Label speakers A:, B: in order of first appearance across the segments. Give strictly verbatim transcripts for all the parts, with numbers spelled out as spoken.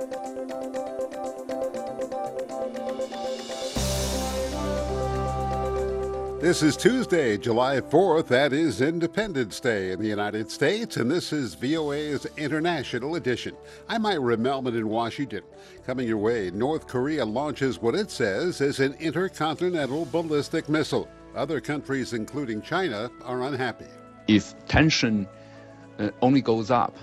A: This is Tuesday, July fourth. That is Independence Day in the United States, and this is V O A's International Edition. I'm Ira Melman in Washington. Coming your way, North Korea launches what it says is an intercontinental ballistic missile. Other countries, including China, are unhappy.
B: If tension uh, only goes up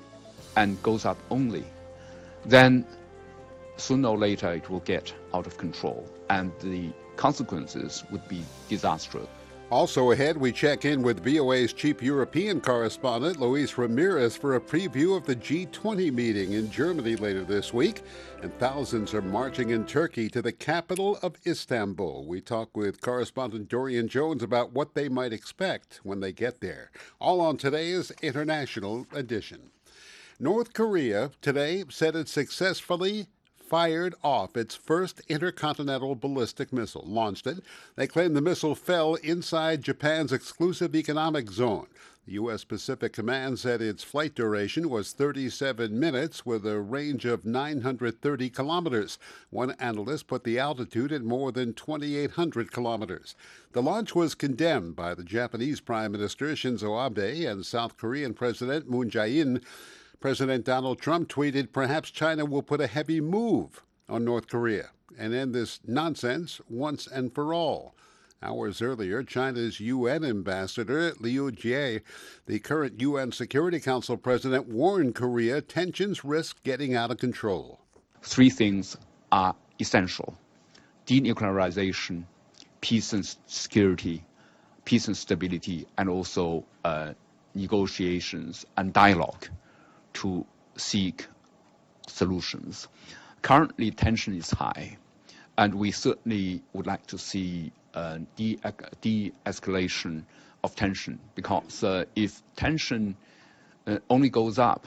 B: and goes up only, then sooner or later it will get out of control, and the consequences would be disastrous.
A: Also ahead, we check in with V O A's chief European correspondent, Luis Ramirez, for a preview of the G twenty meeting in Germany later this week. And thousands are marching in Turkey to the capital of Istanbul. We talk with correspondent Dorian Jones about what they might expect when they get there. All on today's International Edition. North Korea today said it successfully fired off its first intercontinental ballistic missile, launched it. They claim the missile fell inside Japan's exclusive economic zone. The U S Pacific Command said its flight duration was thirty-seven minutes with a range of nine hundred thirty kilometers. One analyst put the altitude at more than twenty-eight hundred kilometers. The launch was condemned by the Japanese Prime Minister Shinzo Abe and South Korean President Moon Jae-in. President Donald Trump tweeted, perhaps China will put a heavy move on North Korea and end this nonsense once and for all. Hours earlier, China's U N ambassador, Liu Jie, the current U N Security Council president, warned Korea tensions risk getting out of control.
B: Three things are essential: denuclearization, peace and security, peace and stability, and also uh, negotiations and dialogue to seek solutions. Currently, tension is high, and we certainly would like to see a de- de-escalation of tension, because uh, if tension uh, only goes up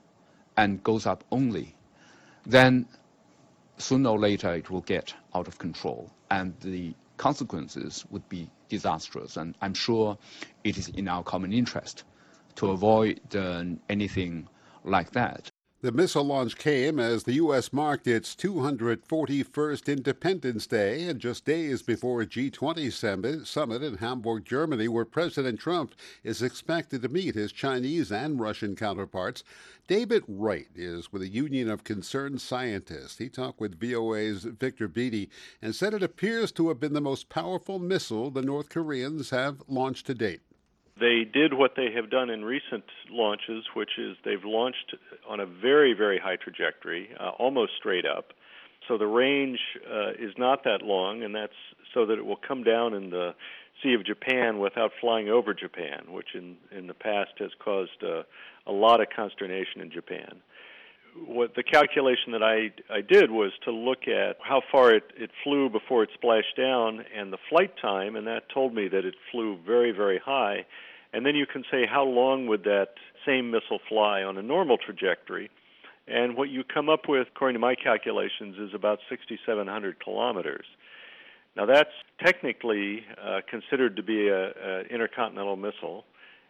B: and goes up only, then sooner or later it will get out of control, and the consequences would be disastrous. And I'm sure it is in our common interest to avoid uh, anything like that.
A: The missile launch came as the U S marked its two hundred forty-first Independence Day, and just days before a G twenty summit in Hamburg, Germany, where President Trump is expected to meet his Chinese and Russian counterparts. David Wright is with a Union of Concerned Scientists. He talked with V O A's Victor Beattie and said it appears to have been the most powerful missile the North Koreans have launched to date.
C: They did what they have done in recent launches, which is they've launched on a very, very high trajectory, uh, almost straight up. So the range uh, is not that long, and that's so that it will come down in the Sea of Japan without flying over Japan, which in, in the past has caused uh, a lot of consternation in Japan. What the calculation that I, I did was to look at how far it, it flew before it splashed down and the flight time, and that told me that it flew very, very high. And then you can say how long would that same missile fly on a normal trajectory. And what you come up with, according to my calculations, is about sixty-seven hundred kilometers. Now that's technically uh, considered to be an intercontinental missile.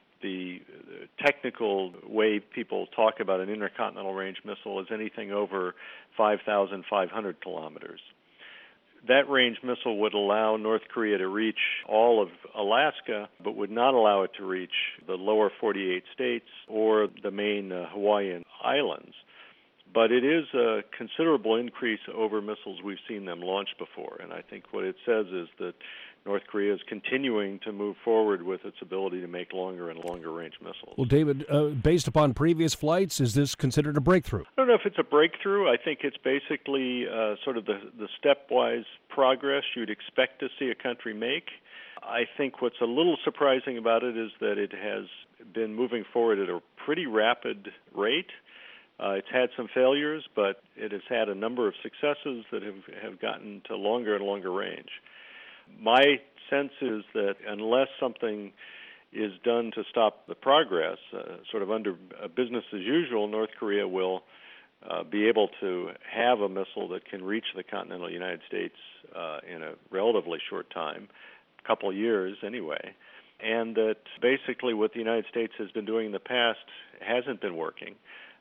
C: The technical way people talk about an intercontinental range missile is anything over five thousand five hundred kilometers. That range missile would allow North Korea to reach all of Alaska, but would not allow it to reach the lower forty-eight states or the main uh, Hawaiian Islands. But it is a considerable increase over missiles we've seen them launch before, and I think what it says is that North Korea is continuing to move forward with its ability to make longer and longer range missiles.
D: Well, David, uh, based upon previous flights, is this considered a breakthrough?
C: I don't know if it's a breakthrough. I think it's basically uh, sort of the, the stepwise progress you'd expect to see a country make. I think what's a little surprising about it is that it has been moving forward at a pretty rapid rate. Uh, it's had some failures, but it has had a number of successes that have, have gotten to longer and longer range. My sense is that unless something is done to stop the progress, uh, sort of under uh, business as usual, North Korea will uh, be able to have a missile that can reach the continental United States uh, in a relatively short time, a couple of years anyway, and that basically what the United States has been doing in the past hasn't been working.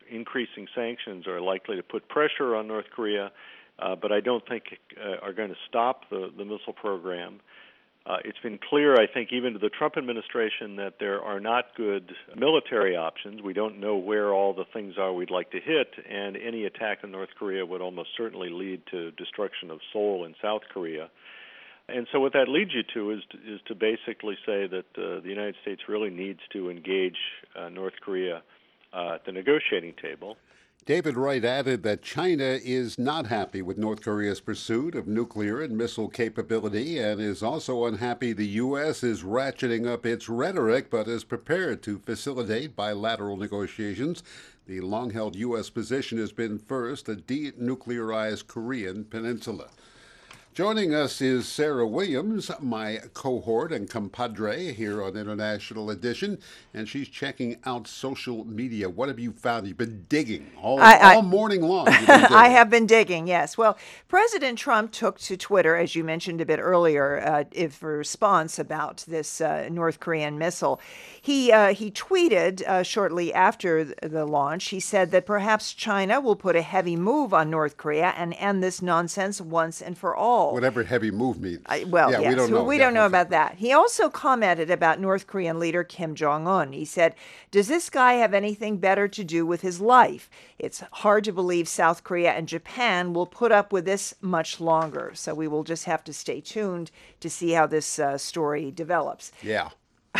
C: increasing sanctions are likely to put pressure on North Korea, uh, but I don't think uh, are going to stop the, the missile program. Uh, it's been clear, I think, even to the Trump administration that there are not good military options. We don't know where all the things are we'd like to hit, and any attack on North Korea would almost certainly lead to destruction of Seoul in South Korea. And so what that leads you to is to, is to basically say that uh, the United States really needs to engage uh, North Korea uh, at the negotiating table.
A: David Wright added that China is not happy with North Korea's pursuit of nuclear and missile capability and is also unhappy the U S is ratcheting up its rhetoric but is prepared to facilitate bilateral negotiations. The long-held U S position has been first a denuclearized Korean peninsula. Joining us is Sarah Williams, my cohort and compadre here on International Edition, and she's checking out social media. What have you found? You've been digging all, I, I, all morning long.
E: I have been digging, yes. Well, President Trump took to Twitter, as you mentioned a bit earlier, uh, if a response about this uh, North Korean missile. He uh, he tweeted uh, shortly after the launch. He said that perhaps China will put a heavy move on North Korea and end this nonsense once and for all.
A: Whatever heavy move means.
E: I, well,
A: yeah,
E: yes,
A: we don't know.
E: We
A: yeah,
E: don't know
A: okay.
E: about that. He also commented about North Korean leader Kim Jong-un. He said, does this guy have anything better to do with his life? It's hard to believe South Korea and Japan will put up with this much longer. So we will just have to stay tuned to see how this uh, story develops.
A: Yeah.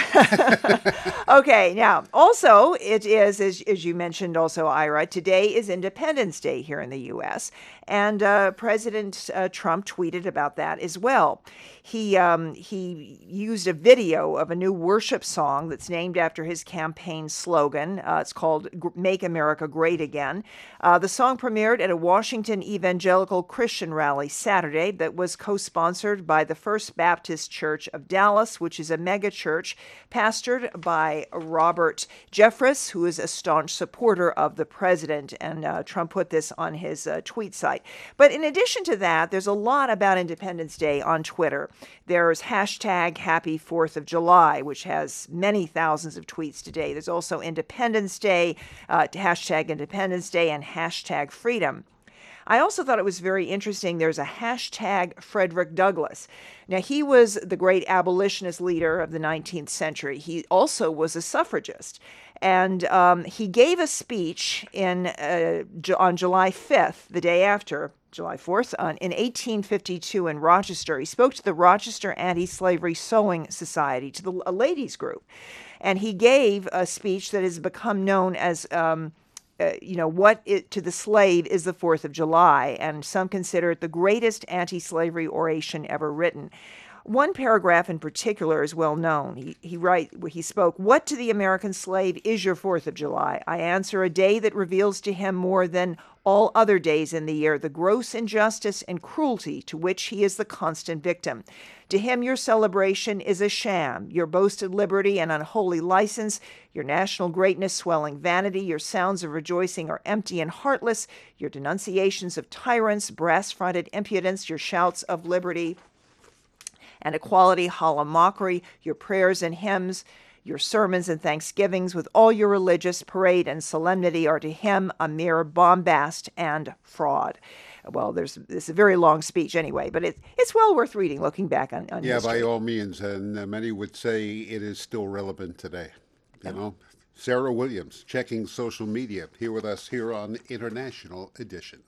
E: Okay, now, also, it is, as, as you mentioned also, Ira, today is Independence Day here in the U S, and uh, President uh, Trump tweeted about that as well. He um, he used a video of a new worship song that's named after his campaign slogan. Uh, it's called Make America Great Again. Uh, the song premiered at a Washington Evangelical Christian rally Saturday that was co-sponsored by the First Baptist Church of Dallas, which is a mega church pastored by Robert Jeffress, who is a staunch supporter of the president. And uh, Trump put this on his uh, tweet site. But in addition to that, there's a lot about Independence Day on Twitter. There's hashtag Happy fourth of July, which has many thousands of tweets today. There's also Independence Day, uh, hashtag Independence Day, and hashtag Freedom. I also thought it was very interesting. There's a hashtag Frederick Douglass. Now, he was the great abolitionist leader of the nineteenth century. He also was a suffragist. And um, he gave a speech in uh, on July fifth, the day after, July fourth, on, in eighteen fifty-two in Rochester. He spoke to the Rochester Anti-Slavery Sewing Society, to the, a ladies group. And he gave a speech that has become known as... Um, Uh, you know, what it, to the slave is the fourth of July, and some consider it the greatest anti-slavery oration ever written. One paragraph in particular is well known. He, he, write, he spoke, "What to the American slave is your fourth of July? I answer, a day that reveals to him more than all other days in the year the gross injustice and cruelty to which he is the constant victim. To him your celebration is a sham, your boasted liberty an unholy license, your national greatness swelling vanity, your sounds of rejoicing are empty and heartless, your denunciations of tyrants, brass-fronted impudence, your shouts of liberty and equality, hollow mockery, your prayers and hymns, your sermons and thanksgivings with all your religious parade and solemnity are to him a mere bombast and fraud." Well, there's this is a very long speech anyway, but it, it's well worth reading, looking back on, on
A: Yeah,
E: history.
A: by all means, and uh, many would say it is still relevant today. You know, Sarah Williams, checking social media, here with us here on International Edition.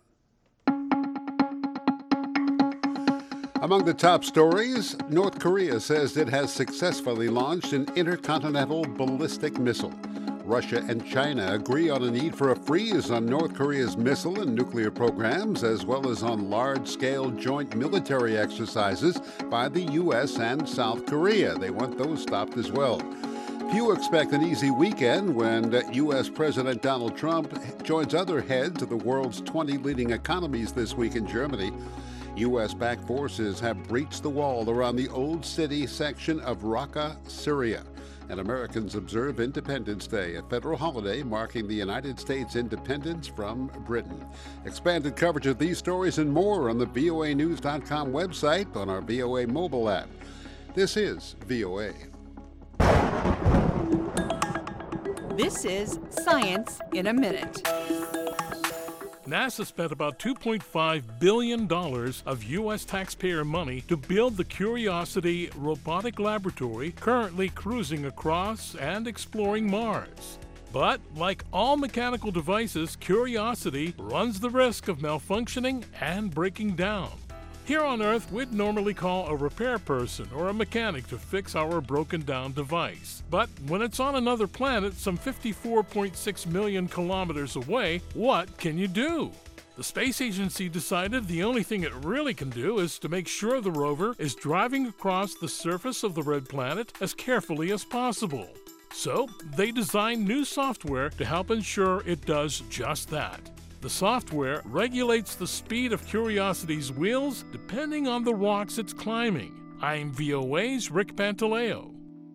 A: Among the top stories, North Korea says it has successfully launched an intercontinental ballistic missile. Russia and China agree on a need for a freeze on North Korea's missile and nuclear programs, as well as on large-scale joint military exercises by the U S and South Korea. They want those stopped as well. Few expect an easy weekend when U S President Donald Trump joins other heads of the world's twenty leading economies this week in Germany. U S-backed forces have breached the wall around the Old City section of Raqqa, Syria. And Americans observe Independence Day, a federal holiday marking the United States' independence from Britain. Expanded coverage of these stories and more on the V O A news dot com website, on our V O A mobile app. This is V O A.
F: This is Science in a Minute.
G: NASA spent about two point five billion dollars of U S taxpayer money to build the Curiosity robotic laboratory currently cruising across and exploring Mars. But, like all mechanical devices, Curiosity runs the risk of malfunctioning and breaking down. Here on Earth, we'd normally call a repair person or a mechanic to fix our broken down device. But when it's on another planet some fifty-four point six million kilometers away, what can you do? The space agency decided the only thing it really can do is to make sure the rover is driving across the surface of the red planet as carefully as possible. So, they designed new software to help ensure it does just that. The software regulates the speed of Curiosity's wheels depending on the rocks it's climbing. I'm V O A's Rick Pantaleo.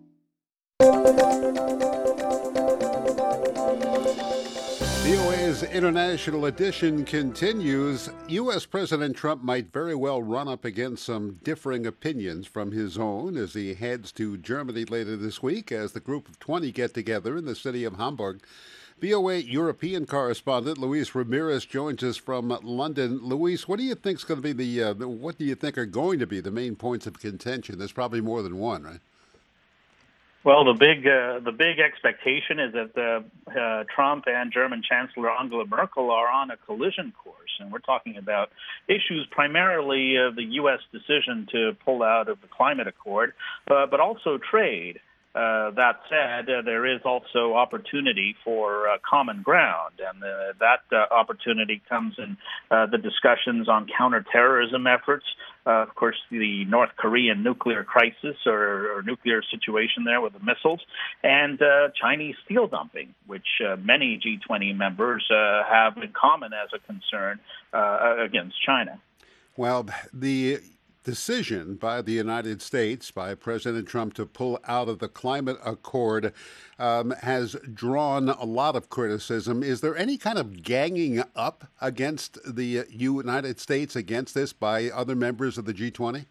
A: V O A's International Edition continues. U S. President Trump might very well run up against some differing opinions from his own as he heads to Germany later this week as the group of twenty get together in the city of Hamburg. V O A European correspondent Luis Ramirez joins us from London. Luis, what do you think is going to be the, uh, the what do you think are going to be the main points of contention? There's probably more than one, right?
H: Well, the big uh, the big expectation is that uh, uh, Trump and German Chancellor Angela Merkel are on a collision course, and we're talking about issues primarily of the U S decision to pull out of the climate accord, uh, but also trade. Uh, that said, uh, there is also opportunity for uh, common ground, and uh, that uh, opportunity comes in uh, the discussions on counterterrorism efforts. Uh, of course, the North Korean nuclear crisis or, or nuclear situation there with the missiles, and uh, Chinese steel dumping, which uh, many G twenty members uh, have in common as a concern uh, against China.
A: Well, the decision by the United States, by President Trump, to pull out of the climate accord um, has drawn a lot of criticism. Is there any kind of ganging up against the United States against this by other members of the G twenty?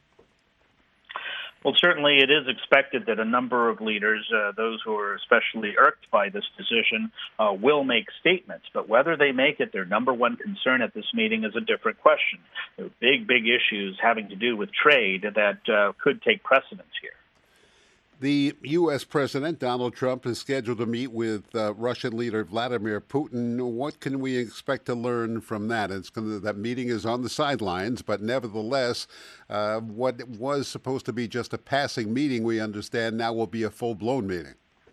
H: Well, certainly it is expected that a number of leaders, uh, those who are especially irked by this decision, uh, will make statements. But whether they make it their number one concern at this meeting is a different question. There are big, big issues having to do with trade that uh, could take precedence here.
A: The U S. President, Donald Trump, is scheduled to meet with uh, Russian leader Vladimir Putin. What can we expect to learn from that? It's gonna, that meeting is on the sidelines, but nevertheless, uh, what was supposed to be just a passing meeting, we understand, now will be a full-blown meeting.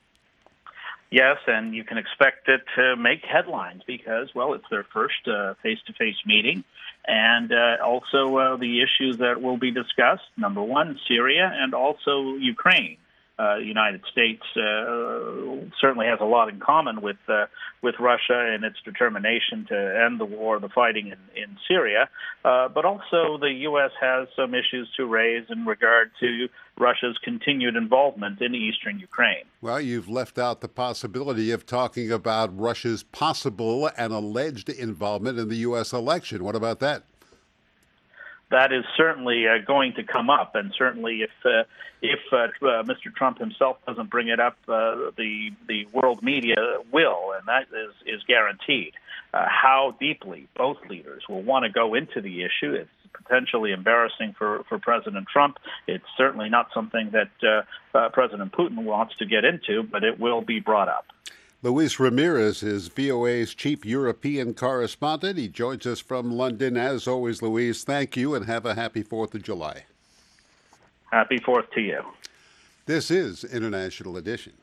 H: Yes, and you can expect it to make headlines because, well, it's their first uh, face-to-face meeting. And uh, also uh, the issues that will be discussed, number one, Syria, and also Ukraine. Uh, the United States uh, certainly has a lot in common with uh, with Russia and its determination to end the war, the fighting in, in Syria. Uh, but also the U S has some issues to raise in regard to Russia's continued involvement in eastern Ukraine.
A: Well, you've left out the possibility of talking about Russia's possible and alleged involvement in the U S election. What about that?
H: That is certainly uh, going to come up, and certainly if uh, if uh, uh, Mister Trump himself doesn't bring it up, uh, the the world media will, and that is is guaranteed. Uh, how deeply both leaders will want to go into the issue, it's potentially embarrassing for, for President Trump. It's certainly not something that uh, uh, President Putin wants to get into, but it will be brought up.
A: Luis Ramirez is V O A's chief European correspondent. He joins us from London. As always, Luis, thank you and have a happy fourth of July.
H: Happy fourth to you.
A: This is International Edition.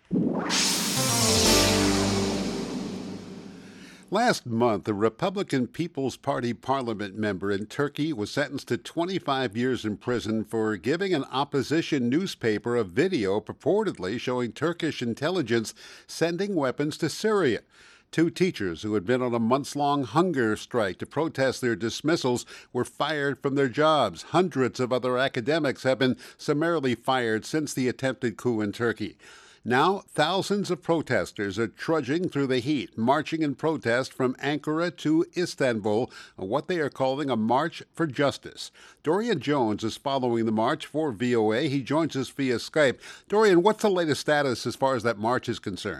A: Last month, a Republican People's Party parliament member in Turkey was sentenced to twenty-five years in prison for giving an opposition newspaper a video purportedly showing Turkish intelligence sending weapons to Syria. Two teachers who had been on a months-long hunger strike to protest their dismissals were fired from their jobs. Hundreds of other academics have been summarily fired since the attempted coup in Turkey. Now, thousands of protesters are trudging through the heat, marching in protest from Ankara to Istanbul on what they are calling a march for justice. Dorian Jones is following the march for V O A. He joins us via Skype. Dorian, what's the latest status as far as that march is concerned?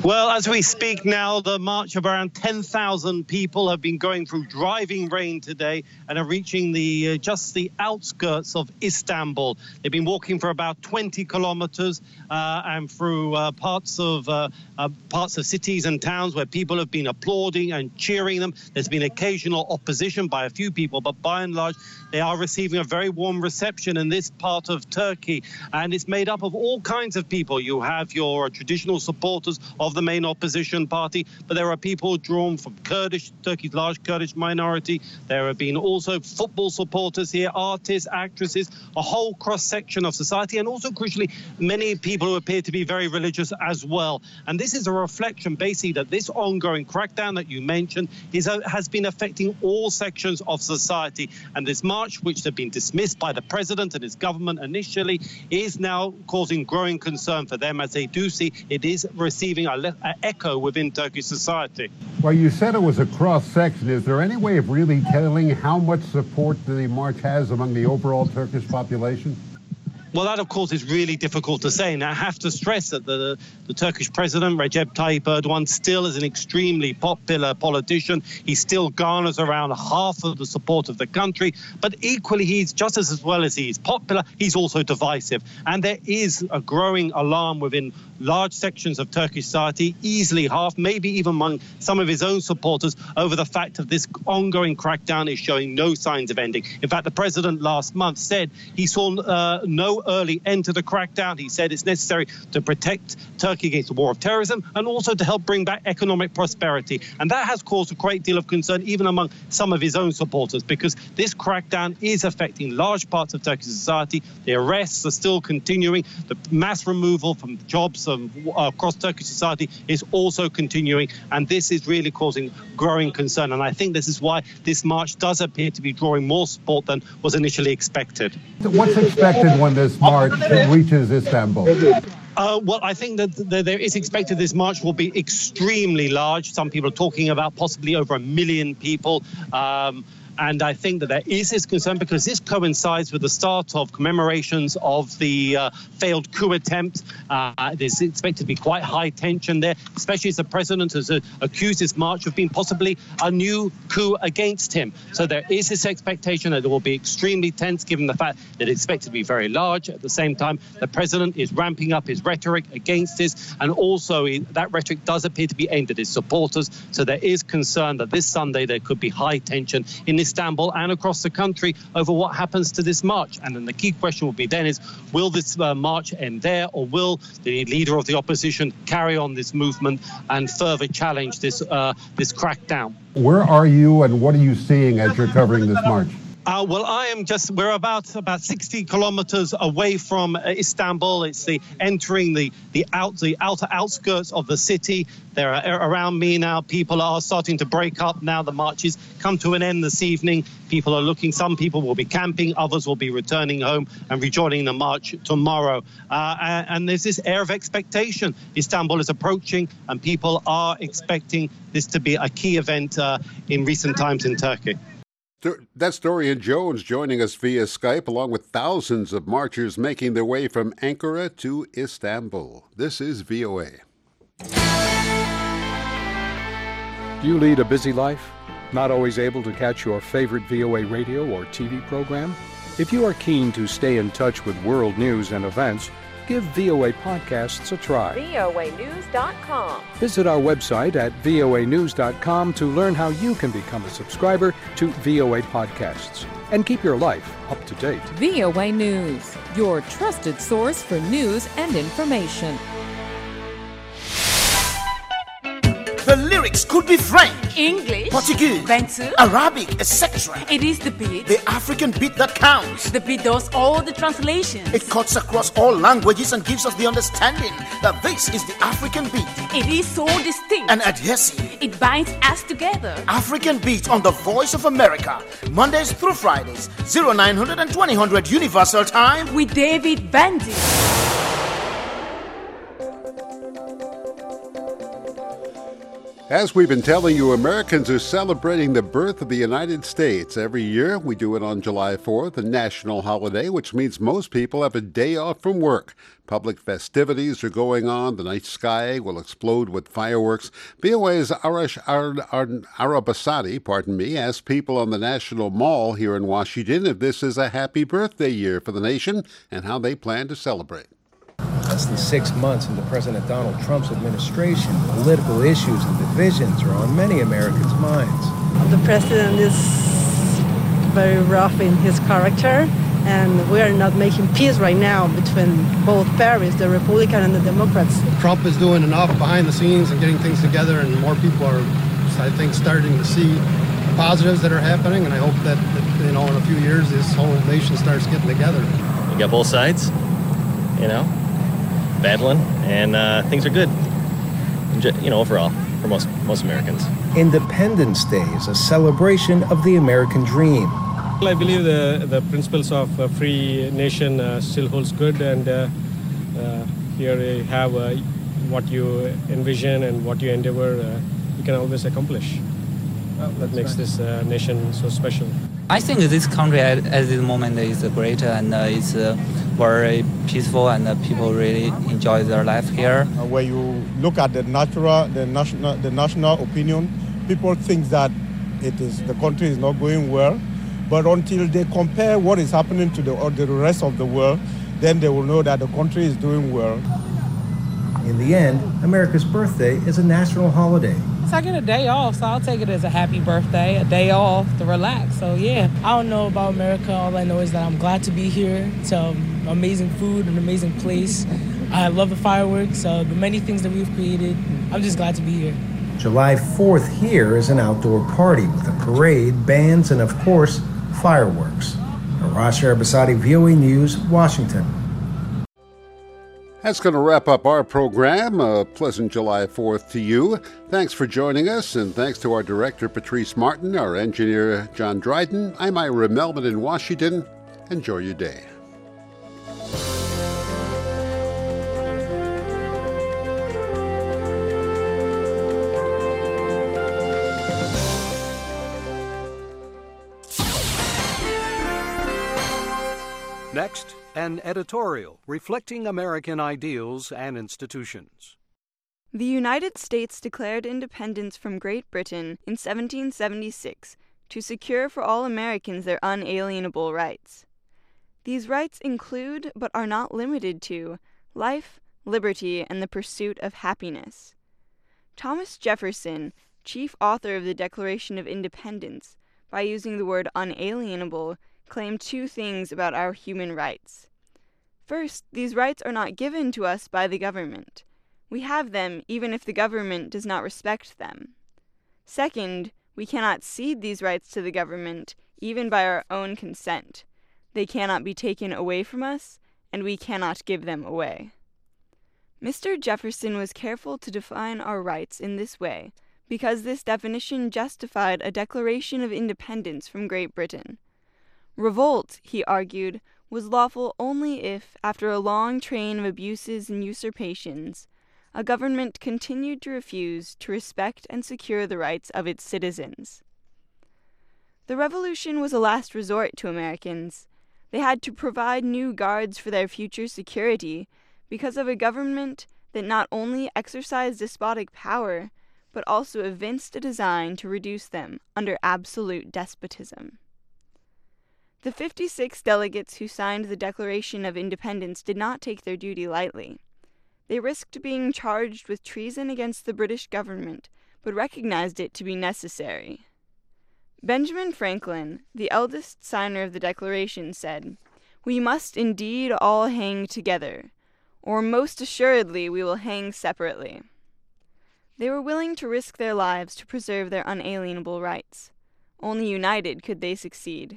I: Well, as we speak now, the march of around ten thousand people have been going through driving rain today and are reaching the uh, just the outskirts of Istanbul. They've been walking for about twenty kilometers uh, and through uh, parts of uh, uh, parts of cities and towns where people have been applauding and cheering them. There's been occasional opposition by a few people, but by and large, they are receiving a very warm reception in this part of Turkey. And it's made up of all kinds of people. You have your traditional supporters of the main opposition party, but there are people drawn from Kurdish, Turkey's large Kurdish minority. There have been also football supporters here, artists, actresses, a whole cross-section of society, and also, crucially, many people who appear to be very religious as well. And this is a reflection, basically, that this ongoing crackdown that you mentioned is a, has been affecting all sections of society. And this march, which had been dismissed by the president and his government initially, is now causing growing concern for them, as they do see it is receiving a an echo within Turkish society.
A: Well, you said it was a cross-section. Is there any way of really telling how much support the march has among the overall Turkish population?
I: Well, that, of course, is really difficult to say. And I have to stress that the, the Turkish president, Recep Tayyip Erdogan, still is an extremely popular politician. He still garners around half of the support of the country. But equally, he's just as, as well as he is popular, he's also divisive. And there is a growing alarm within large sections of Turkish society, easily half, maybe even among some of his own supporters, over the fact that this ongoing crackdown is showing no signs of ending. In fact, the president last month said he saw uh, no early end to the crackdown. He said it's necessary to protect Turkey against the war of terrorism and also to help bring back economic prosperity. And that has caused a great deal of concern even among some of his own supporters, because this crackdown is affecting large parts of Turkish society. The arrests are still continuing. The mass removal from jobs um, across Turkish society is also continuing. And this is really causing growing concern. And I think this is why this march does appear to be drawing more support than was initially expected.
A: What's expected when this march reaches Istanbul?
I: Uh, well, I think that th- there is expected this march will be extremely large. Some people are talking about possibly over a million people. Um, And I think that there is this concern because this coincides with the start of commemorations of the uh, failed coup attempt. Uh, there's expected to be quite high tension there, especially as the president has uh, accused this march of being possibly a new coup against him. So there is this expectation that it will be extremely tense, given the fact that it's expected to be very large. At the same time, the president is ramping up his rhetoric against this. And also he, that rhetoric does appear to be aimed at his supporters. So there is concern that this Sunday there could be high tension in Istanbul and across the country over what happens to this march. And then the key question will be then is, will this uh, march end there, or will the leader of the opposition carry on this movement and further challenge this uh, this crackdown?
A: Where are you and what are you seeing as you're covering this march?
I: Uh, well, I am just, we're about about sixty kilometers away from uh, Istanbul. It's the entering the the out the outer outskirts of the city. There are around me now, people are starting to break up now. The marches come to an end this evening. People are looking, some people will be camping, others will be returning home and rejoining the march tomorrow. Uh, and, and there's this air of expectation. Istanbul is approaching and people are expecting this to be a key event uh, in recent times in Turkey.
A: That's Dorian Jones joining us via Skype, along with thousands of marchers making their way from Ankara to Istanbul. This is V O A.
D: Do you lead a busy life? Not always able to catch your favorite V O A radio or T V program? If you are keen to stay in touch with world news and events, give V O A Podcasts a try.
J: V O A news dot com.
D: Visit our website at V O A news dot com to learn how you can become a subscriber to V O A Podcasts and keep your life up to date.
F: V O A News, your trusted source for news and information.
K: The lyrics could be French,
J: English,
K: Portuguese,
J: Bantu,
K: Arabic, et cetera.
J: It is the beat.
K: The African beat that counts.
J: The beat does all the translations.
K: It cuts across all languages and gives us the understanding that this is the African beat.
J: It is so distinct
K: and adhesive.
J: It binds us together.
K: African Beat on the Voice of America, Mondays through Fridays, oh nine hundred and twenty hundred Universal Time
J: with David Bandy.
A: As we've been telling you, Americans are celebrating the birth of the United States. Every year, we do it on July fourth, a national holiday, which means most people have a day off from work. Public festivities are going on. The night sky will explode with fireworks. V O A's Arash Ar- Ar- Arabasadi, pardon me, asked people on the National Mall here in Washington if this is a happy birthday year for the nation and how they plan to celebrate.
L: Less than six months into President Donald Trump's administration, political issues and divisions are on many Americans' minds.
M: The president is very rough in his character, and we are not making peace right now between both parties, the Republican and the Democrats.
N: Trump is doing enough behind the scenes and getting things together, and more people are, I think, starting to see the positives that are happening, and I hope that, that you know, in a few years, this whole nation starts getting together.
O: You got both sides, you know, battling, and uh, things are good, you know, overall, for most most Americans.
L: Independence Day is a celebration of the American dream.
P: I believe the, the principles of a free nation uh, still holds good, and uh, uh, here you have uh, what you envision and what you endeavor, uh, you can always accomplish. Well, that makes right. this uh, nation so special.
Q: I think this country at, at this moment is great, and uh, it's uh, very peaceful, and uh, people really enjoy their life here.
R: Uh, when you look at the natural, the national, the national opinion, people think that it is the country is not going well, but until they compare what is happening to the, or the rest of the world, then they will know that the country is doing well.
L: In the end, America's birthday is a national holiday.
S: So I get a day off, so I'll take it as a happy birthday, a day off to relax. So yeah, I don't know about America. All I know is that I'm glad to be here. It's um, amazing food, an amazing place. I love the fireworks, uh, the many things that we've created. I'm just glad to be here.
L: July fourth here is an outdoor party with a parade, bands, and of course, fireworks. Arash Arabasadi, V O A News, Washington.
A: That's going to wrap up our program. A pleasant July fourth to you. Thanks for joining us, and thanks to our director, Patrice Martin, our engineer, John Dryden. I'm Ira Melvin in Washington. Enjoy your day.
D: Next, an editorial reflecting American ideals and institutions.
T: The United States declared independence from Great Britain in seventeen seventy-six to secure for all Americans their unalienable rights. These rights include, but are not limited to, life, liberty, and the pursuit of happiness. Thomas Jefferson, chief author of the Declaration of Independence, by using the word unalienable, claimed two things about our human rights. First, these rights are not given to us by the government. We have them even if the government does not respect them. Second, we cannot cede these rights to the government even by our own consent. They cannot be taken away from us, and we cannot give them away. Mister Jefferson was careful to define our rights in this way because this definition justified a declaration of independence from Great Britain. Revolt, he argued, was lawful only if, after a long train of abuses and usurpations, a government continued to refuse to respect and secure the rights of its citizens. The Revolution was a last resort to Americans. They had to provide new guards for their future security because of a government that not only exercised despotic power, but also evinced a design to reduce them under absolute despotism. The fifty-six delegates who signed the Declaration of Independence did not take their duty lightly. They risked being charged with treason against the British government, but recognized it to be necessary. Benjamin Franklin, the eldest signer of the Declaration, said, "We must indeed all hang together, or most assuredly we will hang separately." They were willing to risk their lives to preserve their unalienable rights. Only united could they succeed.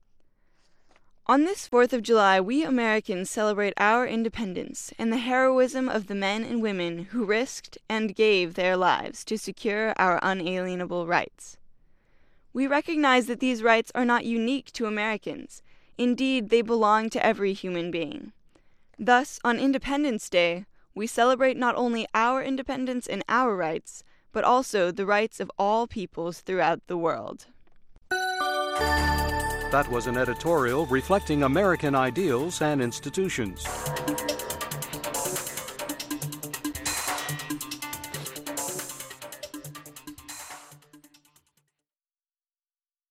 T: On this fourth of July, we Americans celebrate our independence and the heroism of the men and women who risked and gave their lives to secure our unalienable rights. We recognize that these rights are not unique to Americans. Indeed, they belong to every human being. Thus, on Independence Day, we celebrate not only our independence and our rights, but also the rights of all peoples throughout the world.
D: That was an editorial reflecting American ideals and institutions.